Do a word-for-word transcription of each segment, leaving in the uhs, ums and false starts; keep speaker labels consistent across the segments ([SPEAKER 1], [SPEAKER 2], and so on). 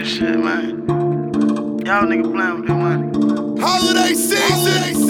[SPEAKER 1] this shit, man. Y'all niggas playing with this money.
[SPEAKER 2] Holiday season!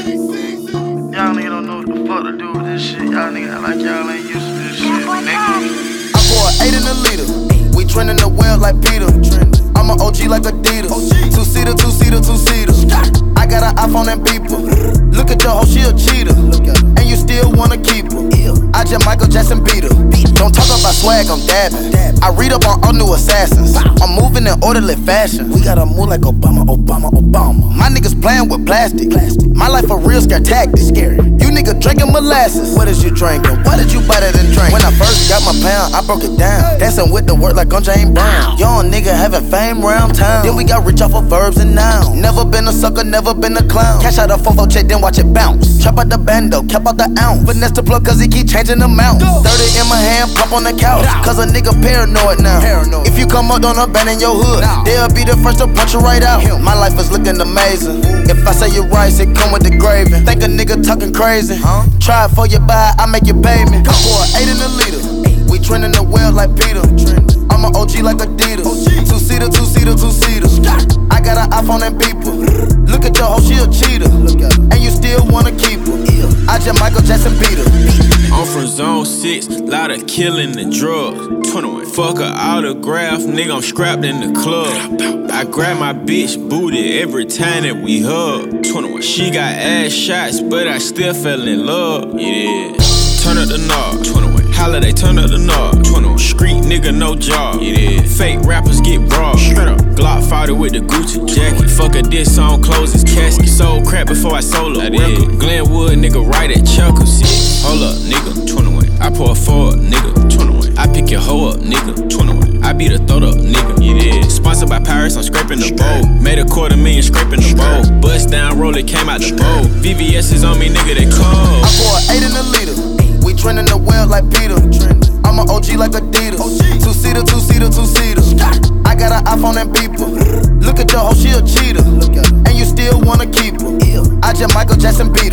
[SPEAKER 2] season.
[SPEAKER 1] Y'all niggas don't know what the fuck to do with this shit. Y'all niggas act like y'all ain't used to this shit, nigga.
[SPEAKER 2] I pour eight in a liter. We trending the well like Peter. I'm an O G like Adidas. Two-seater, two-seater, two-seater. I got an iPhone and beeper. Look at your hoe, she a cheater. And you still wanna keep her. I just Michael Jackson beat her. Don't talk about swag, I'm dabbing. I read up on all new assassins. I'm moving in orderly fashion. We gotta move like Obama, Obama, Obama. My niggas playing with plastic. My life a real scare tactic. You nigga drinking molasses. What is you drinking? What did you buy that and drink? When I first got my pound, I broke it down. Dancing with the work like I'm James Brown. Young nigga having fame round town. Then we got rich off of verbs and nouns. Never been a sucker, never been a clown. Cash out a fofo check, then watch it bounce. Chop out the bando, cap out the ounce. Finesse the plug cause he keep changing the amount. thirty in my hand, pop on the couch. Cause a nigga paranoid now. If you come up, don't abandon your hood. They'll be the first to punch you right out. My life is looking amazing. If I say you rice, it come with the gravy. Think a nigga talking crazy. Try it for you buy, I make you pay me. Pour eight in a liter. We trending the well like Peter. I'm an O G like Adidas. Two-seater, two-seater, two-seater. I got an iPhone and beeper. Look at your hoe, she a cheater. And you still wanna keep her. I just Michael Jackson beat her.
[SPEAKER 3] I'm from zone six, lot of killing and drugs. twenty-one. Fuck a autograph, nigga, I'm scrapped in the club. I grab my bitch booty every time that we hug. twenty-one. She got ass shots, but I still fell in love. Yeah. Turn up the knob. twenty-one. Holiday, turn up the knob. twenty-one. Street nigga, no job. Yeah. Fake rappers get robbed. Straight up. Glock fought it with the Gucci jacket. Fuck a diss song, close his casket. Sold crap before I sold a record. Glenwood nigga right at Chuckles. Yeah. Hold up, nigga. twenty-one. I pour a four up, nigga. twenty-one. I pick your hoe up, nigga. twenty-one. I beat a throat up, nigga. Yeah. Sponsored by Paris, I'm scraping the bowl. Made a quarter million scraping the bowl. Bust down, roll it, came out the bowl. V V S is on me, nigga, they cold.
[SPEAKER 2] I pour eight in a liter. We trending the well like Peter. I'm an O G like Adidas. Two-seater, two-seater, two-seater. I got an iPhone and beeper. Look at your hoe, she a cheater. And you still wanna keep her. I just Michael Jackson beat her.